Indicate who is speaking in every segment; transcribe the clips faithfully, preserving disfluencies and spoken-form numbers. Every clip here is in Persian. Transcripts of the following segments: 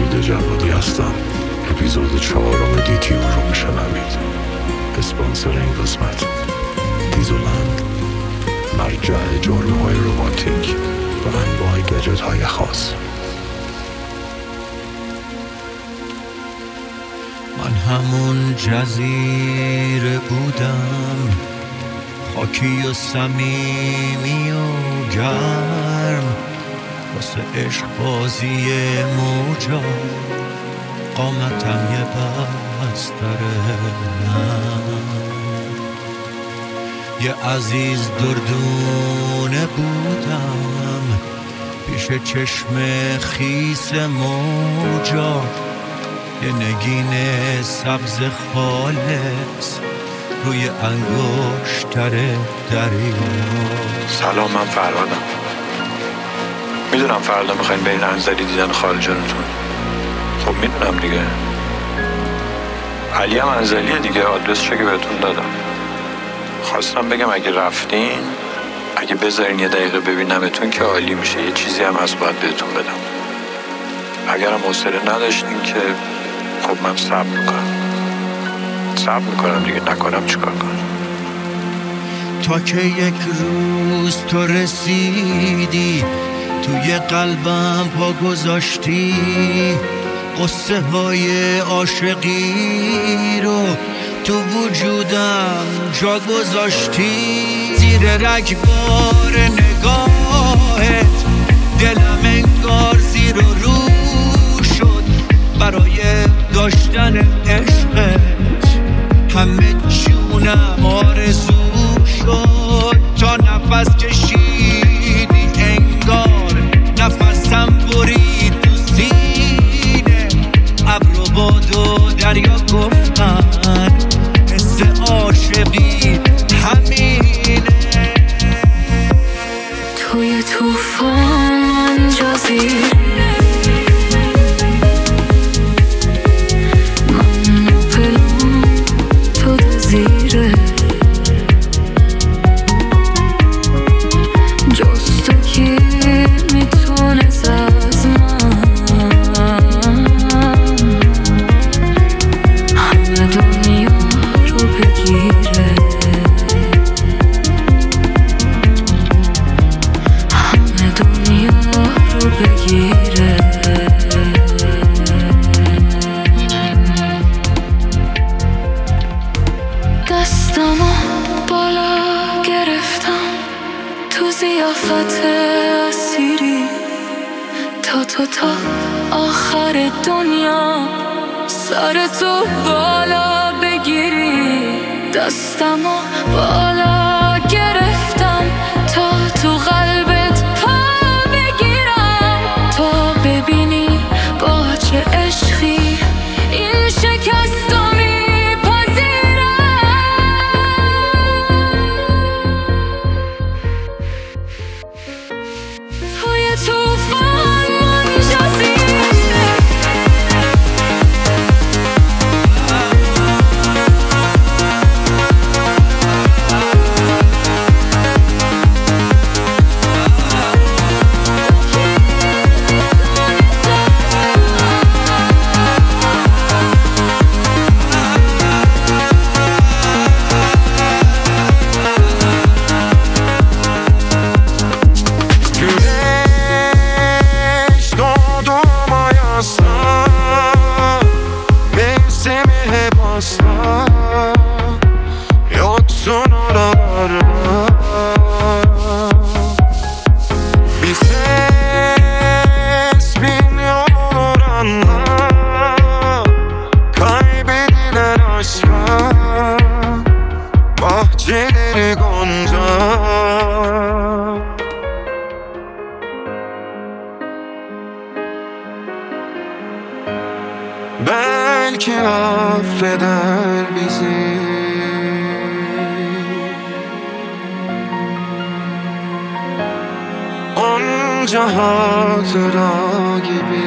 Speaker 1: نوید جوادی هستم. اپیزود چهارم دیتیو رو میشنوید. اسپانسر این قسمت دیزولند، مرجع جاروهای روباتیک و انواع گجت های خاص.
Speaker 2: من همون جزیره بودم، خاکی و صمیمی و گرم، واسه عشق بازی موجا قامتم یه بستره نم. یه عزیز دردونه بودم پیش چشم خیس موجا، یه نگین سبز خالص روی انگشتر دریا.
Speaker 3: سلام، من فرهادم. میدونم فردا میخواین برین انزلی دیدن خالجانتون. خب میدونم دیگه. علی هم انزلیه دیگه، آدرسشو که بهتون دادم. خواستم بگم اگه رفتین، اگه بذارین یه دقیقه ببینمتون که عالی میشه. یه چیزی هم از باید بهتون بدم. اگرم حوصله نداشتین که خب من صبر میکنم صبر میکنم دیگه، نکنم چیکار کنم.
Speaker 2: تا که یک روز تو رسیدی توی قلبم پا گذاشتی، قصه های عاشقی رو تو وجودم جا گذاشتی. زیر رگبار نگاهت دلم انگار زیر و رو شد برای داشتن عشقت. همه جونم آرزو شد تا نفس کشیدی، انگار نفسم برید تو سینه. ابر و باد و دریا گفتن حس عاشقی همینه.
Speaker 4: توی توفان من جزیره، زیافت اسیری تا تو تا آخر دنیا سر تو بالا بگیری. دستمو بالا گرفتم تا تو قلبت پا بگیرم، تا ببینی با چه عشقی این شکستو
Speaker 5: belki affeder bizi. Onca hatıra gibi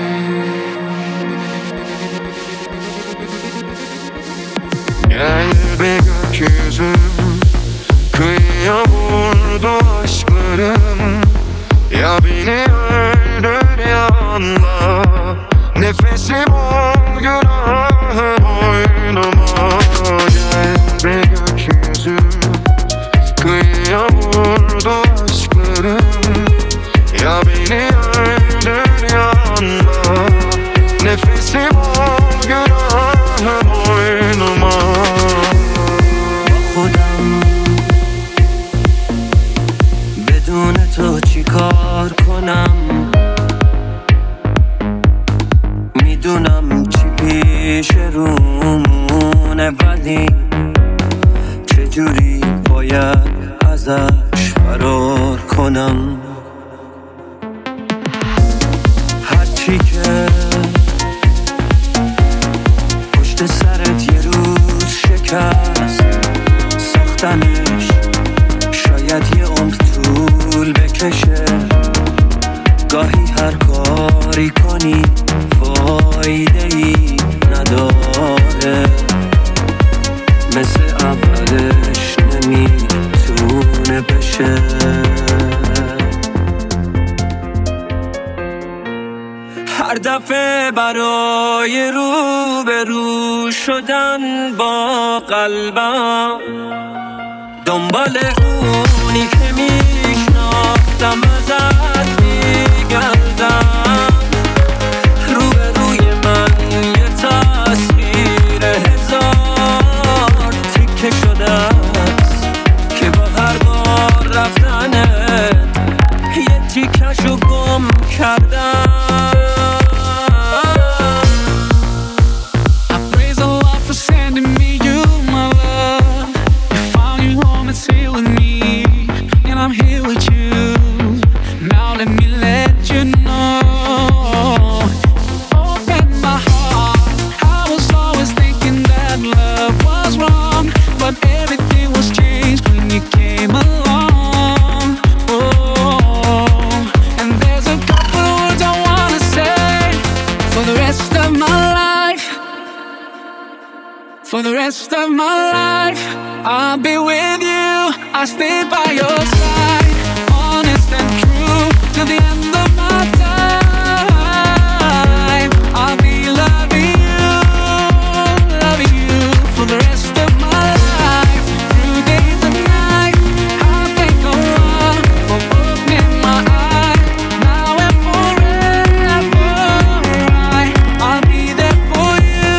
Speaker 5: gel be gökyüzü, kıyıya vurdu aşklarım. Ya beni öldür ya anla نفسی بارگرم oynama gel bir gökyüzü kıyamurdu aşklarım ya beni öldür ya anla nefesi bارگرم oynama
Speaker 2: خودم بدون تو چی کار کنم میدونم چی پیش رومونه ولی چجوری باید ازش فرار کنم هرچی که پشت سرت یه روز شکست ساختنش شاید یه عمر طول بکشه گاهی هر کاری کنی فایده ای نداره مثل اولش نمیتونه بشه هر دفعه برای رو به رو شدن با قلبم دنبال اونی که میشناختم ازت میگردم رو به روی من یه تصویر هزار تیکه شده است که با هر بار رفتنت یه تیکشو گم کردم I'm here with you. Now let me let you know. Open my heart. I was always thinking that love was wrong, but everything was changed when you came along. Oh, and there's a couple words I wanna say for the rest of my life. For the rest of my life, I'll be with you. I'll stay by your side, honest and true, till the end of my time. I'll be loving you, loving you for the rest of my life. Through days and nights, I'll thank Allah for opening my eyes. Now and forever, I'll be there for you.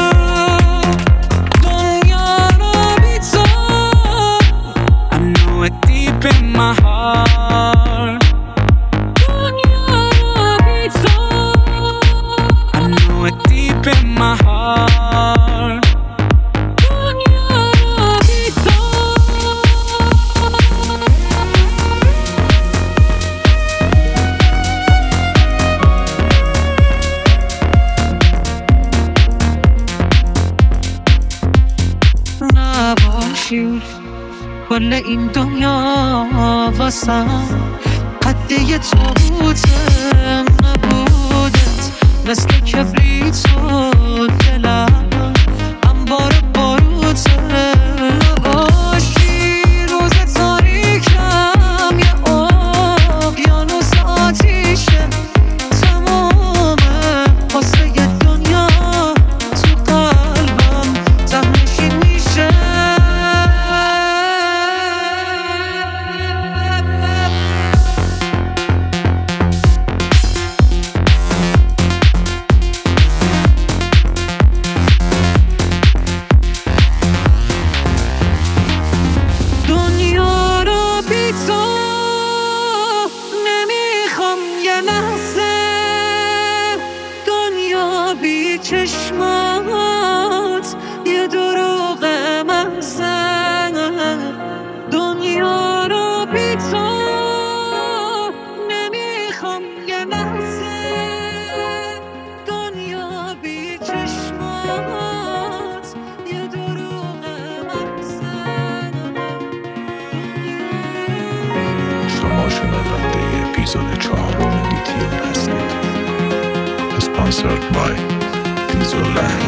Speaker 2: Dunyara bitsa, I know it deep in my heart. Dunyara bitsa, I know it deep in my heart. Dunyara bitsa. نباشی کل این دنیا واسم قد یه تابوتم نبودت مثل کبریت و دلم انبار باروتم نباشی روز تاریکم یه اقیانوس آتیشه تمومه واسه یه دنیا تو قلبم ته‌نشین میشه دنیا رو بی تو نمیخوام یه لحظه دنیا بی چشمات یه دروغ محضه دنیا رو بی تو نمیخوام یه لحظه دنیا بی چشمات یه دروغ محضه
Speaker 1: شما شنونده اپیزود چهارم لیتیوم هستید. Sponsored by Dieselland.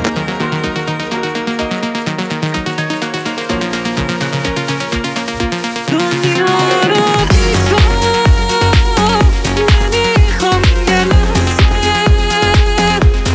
Speaker 2: دنیا رو بی تو نمیخوام یه لحظه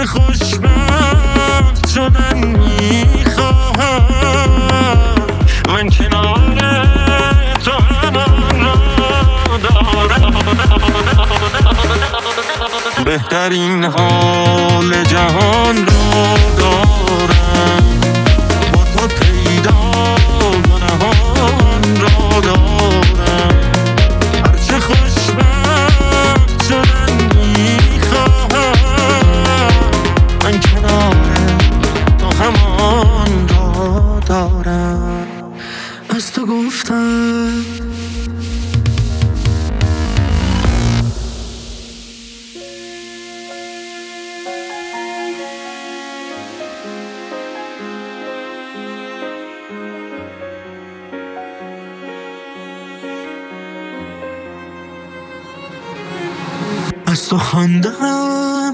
Speaker 5: هرچه خوشبخت شدن میخواهم من کنار تو همان را دارم بهترین حال جهان را دارم با تو پیدا گناهان را دارم هرچه خوشبخت شدن میخواهم من کنار تو همان را دارم از تو گفتم از تو خواندم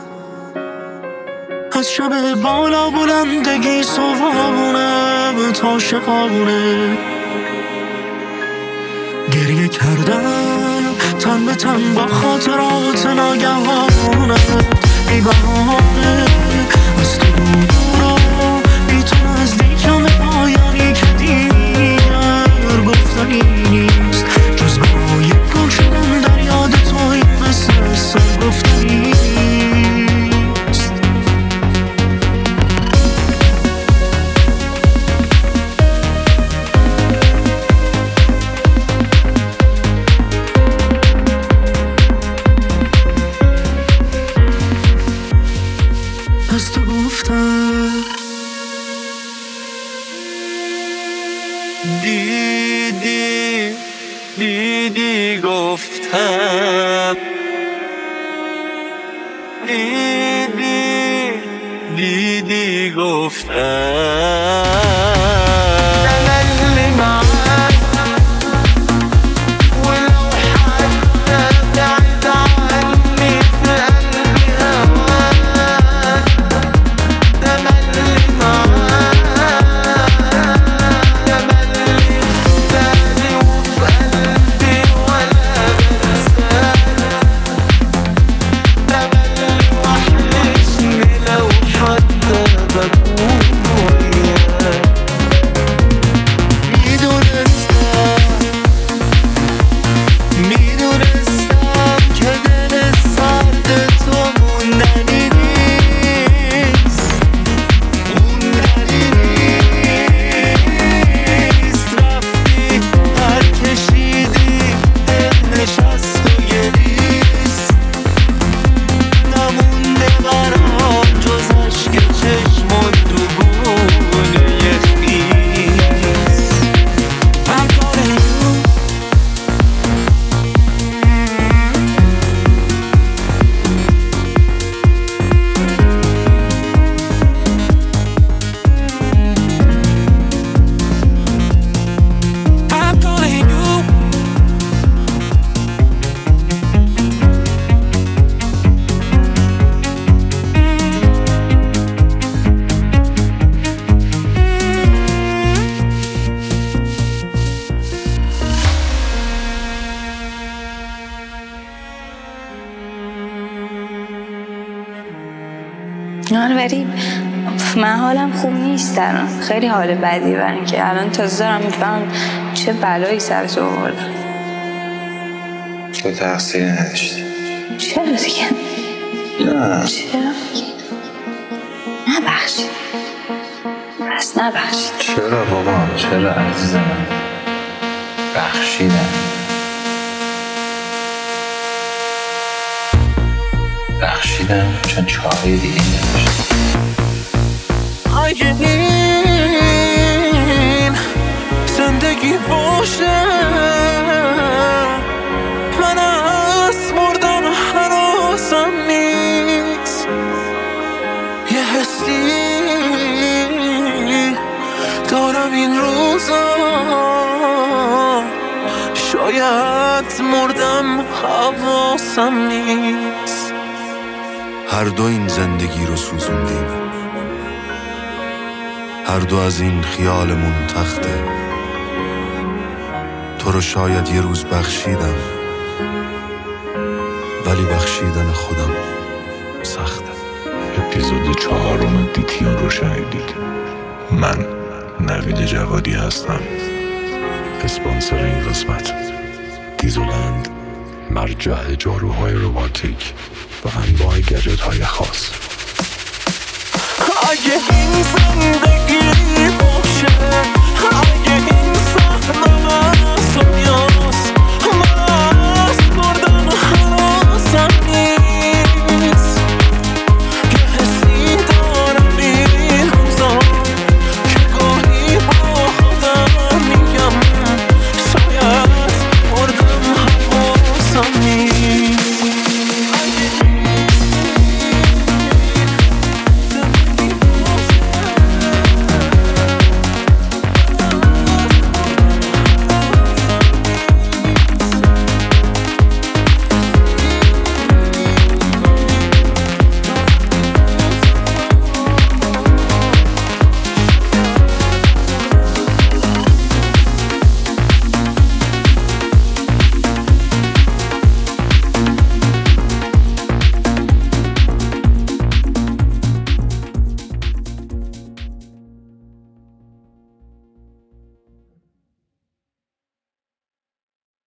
Speaker 5: از شب بالا بلندگی صبحونه تا شقابونه گریه کردم تن به تن با خاطرات ناگهانه بی بهانه از تو دورا بی تو نزدیکم پایانی که دیگر گفتنی نیست جز برای گم شدن در یاد توی مثل سر گفتنی نیست از تو گفتم دیدی دیدی گفتم دیدی دیدی گفتم تملي معاك ولو حتى بعد عني في قلبي هواك تملي معاك تملي في بالي وفي قلبي ولا بنساك تملي وحشني لو حتى بكون وياك میدونستم میدونستم که دل سرد تو موندنی نیست موندنی نیست رفتی هر کشیدی دل نشست و گریست نمونده برام جز عشق چشمون تو گونه خیس I'm calling you I'm calling you
Speaker 6: آره ولی من حالم خوب نیست الان خیلی حال بدی برای اینکه الان تازه دارم میفهمم چه بلایی سر تو آوردم
Speaker 7: تو تقصیری نداشتی
Speaker 6: چرا دیگه
Speaker 7: نه
Speaker 6: چرا دیگه نبخشید پس نبخشید
Speaker 7: چرا بابا چرا عزیز من بخشیدم بخشیدم چون چاره دیگه نداشتم
Speaker 5: اگه این زندگی باشه من از مردن هنوزم نیست یه حسی دارم این روزا شاید مردم حواسم نیست
Speaker 1: هر دو این زندگی رو سوزوندیم هر دو از این خیالمون تخته تو رو شاید یه روز بخشیدم ولی بخشیدن خودم سخته اپیزود چهارم دیتیون رو شنیدید. من نوید جوادی هستم. اسپانسر این قسمت دیزولند، مرجع جاروهای رباتیک و انواع گجت های خاص.
Speaker 5: اگه این زندگی